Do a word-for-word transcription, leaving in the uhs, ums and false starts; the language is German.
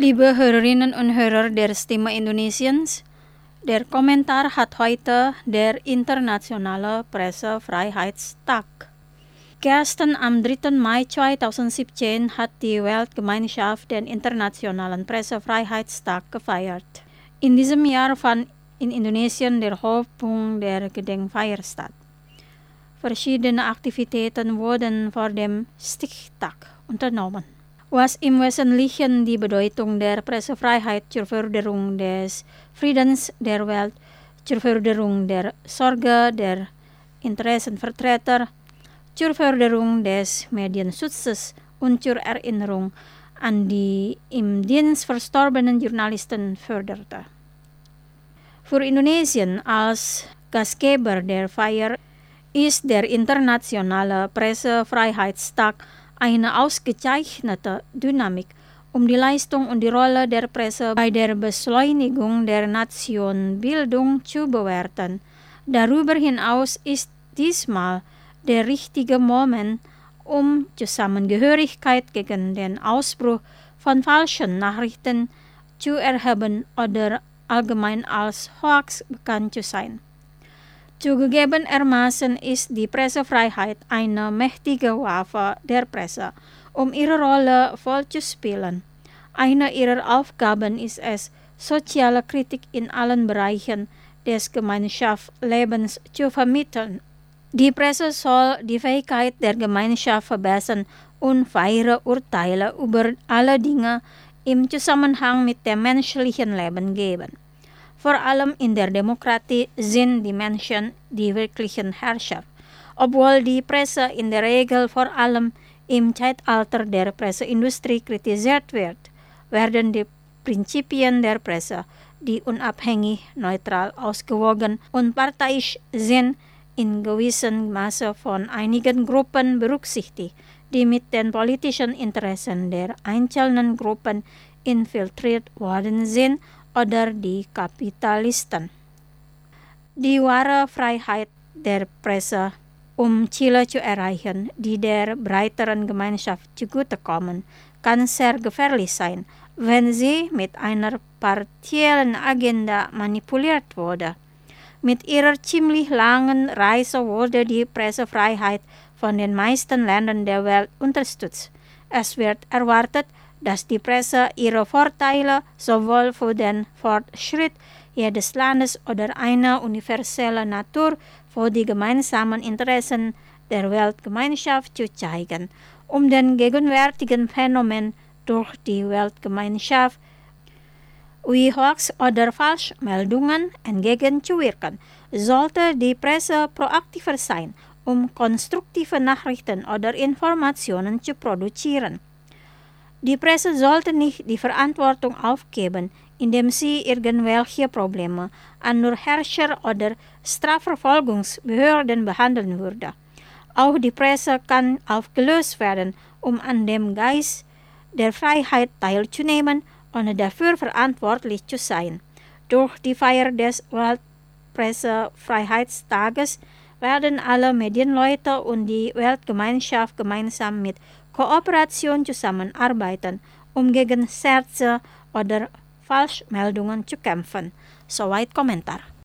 Liebe Hörerinnen und Hörer der Stimme Indonesiens, der Kommentar hat heute der Internationale Pressefreiheitstag. Gestern am dritten Mai zweitausendsiebzehn hat die Weltgemeinschaft den Internationalen Pressefreiheitstag gefeiert. In diesem Jahr fand in Indonesien der Höhepunkt der Gedenkfeier statt. Verschiedene Aktivitäten wurden vor dem Stichtag unternommen, was im Wesentlichen die Bedeutung der Pressefreiheit zur Förderung des Friedens der Welt, zur Förderung der Sorge der Interessenvertreter, zur Förderung des Medienschutzes und zur Erinnerung an die im Dienst verstorbenen Journalisten förderte. Für Indonesien als Gastgeber der Feier ist der Internationale Pressefreiheitstag eine ausgezeichnete Dynamik, um die Leistung und die Rolle der Presse bei der Beschleunigung der Nationenbildung zu bewerten. Darüber hinaus ist diesmal der richtige Moment, um Zusammengehörigkeit gegen den Ausbruch von falschen Nachrichten zu erheben oder allgemein als Hoax bekannt zu sein. Zugegebenermaßen ist die Pressefreiheit eine mächtige Waffe der Presse, um ihre Rolle voll zu spielen. Eine ihrer Aufgaben ist es, soziale Kritik in allen Bereichen des Gemeinschaftslebens zu vermitteln. Die Presse soll die Fähigkeit der Gemeinschaft verbessern und faire Urteile über alle Dinge im Zusammenhang mit dem menschlichen Leben geben. Vor allem in der Demokratie sind die Menschen die wirklichen Herrscher. Obwohl die Presse in der Regel vor allem im Zeitalter der Presseindustrie kritisiert wird, werden die Prinzipien der Presse, die unabhängig, neutral, ausgewogen und parteiisch sind, in gewissem Maße von einigen Gruppen berücksichtigt, die mit den politischen Interessen der einzelnen Gruppen infiltriert worden sind oder die Kapitalisten. Die wahre Freiheit der Presse, um Ziele zu erreichen, die der breiteren Gemeinschaft zugutekommen, kann sehr gefährlich sein, wenn sie mit einer partiellen Agenda manipuliert wurde. Mit ihrer ziemlich langen Reise wurde die Pressefreiheit von den meisten Ländern der Welt unterstützt. Es wird erwartet, dass die Presse ihre Vorteile sowohl für den Fortschritt jedes Landes oder eine universelle Natur für die gemeinsamen Interessen der Weltgemeinschaft zu zeigen, um den gegenwärtigen Phänomen durch die Weltgemeinschaft wie Hoax oder Falschmeldungen entgegenzuwirken, sollte die Presse proaktiver sein, um konstruktive Nachrichten oder Informationen zu produzieren. Die Presse sollte nicht die Verantwortung aufgeben, indem sie irgendwelche Probleme an nur Herrscher oder Strafverfolgungsbehörden behandeln würde. Auch die Presse kann aufgelöst werden, um an dem Geist der Freiheit teilzunehmen und dafür verantwortlich zu sein. Durch die Feier des Weltpressefreiheitstages werden alle Medienleute und die Weltgemeinschaft gemeinsam mit Kooperation zusammenarbeiten, um gegen Scherze oder Falschmeldungen zu kämpfen. Soweit Kommentar.